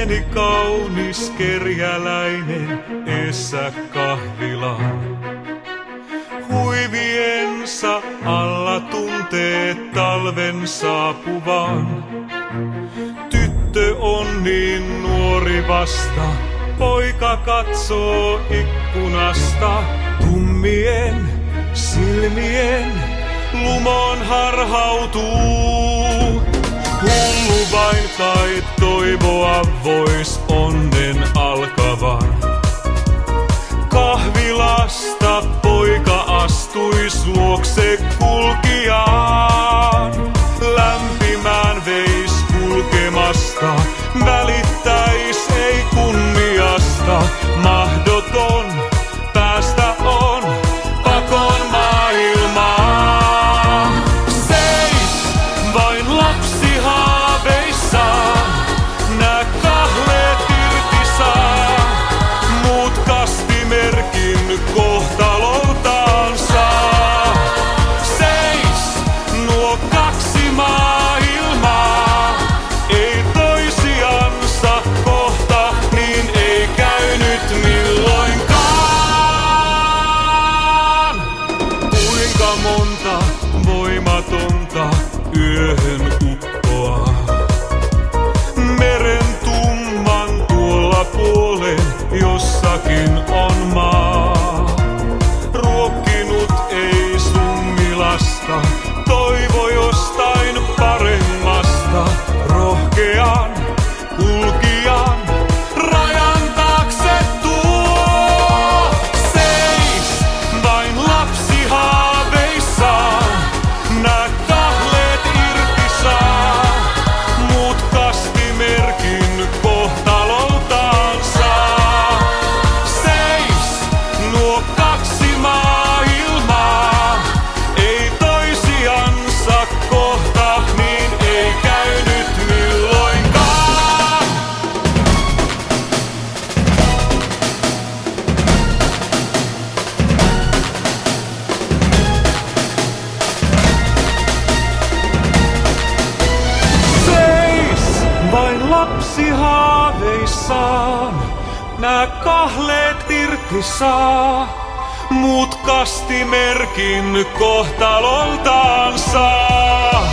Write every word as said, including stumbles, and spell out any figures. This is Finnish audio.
pieni kaunis kerjäläinen eessä kahvilaan. Huiviensa alla tuntee talven saapuvan. Tyttö on niin nuori vasta, poika katsoo ikkunasta. Tummien silmien lumoon harhautuu. Hullu vain kai toivoa vois onnen alkavan. Kahvilasta poika astuis luokse kulkijaan. Lämpimään veis kulkemasta, välittäis ei kunniasta. Mahdoton päästä on pakon maailmaa. Seis vain lapsi haaveissaan, nää kahleet irti saa. Muut kastimerkin kohtaloltaan saa. Seis nuo kaksi maailmaa, ei toisiansa kohta, niin ei käynyt milloinkaan. Kuinka monta voimatonta yöhön uppoaa. Meren tumman tuolla puolen jossakin on maa. Ruokkinut ei summilasta, toivo jostain paremmasta. Rohkean kulkijan rajan taakse tuo. Seis vain lapsi haaveissaan, nää kahleet irti saa. Muut kastimerkin kohtaloltaan saa. Seis nuo kaksi maailmaa, ei toisiansa kohta, niin ei käynyt milloinkaan. Seis vain lapsi haaveissaan, nää kahleet irti saa. Muut kastimerkin kohtaloltaan saa.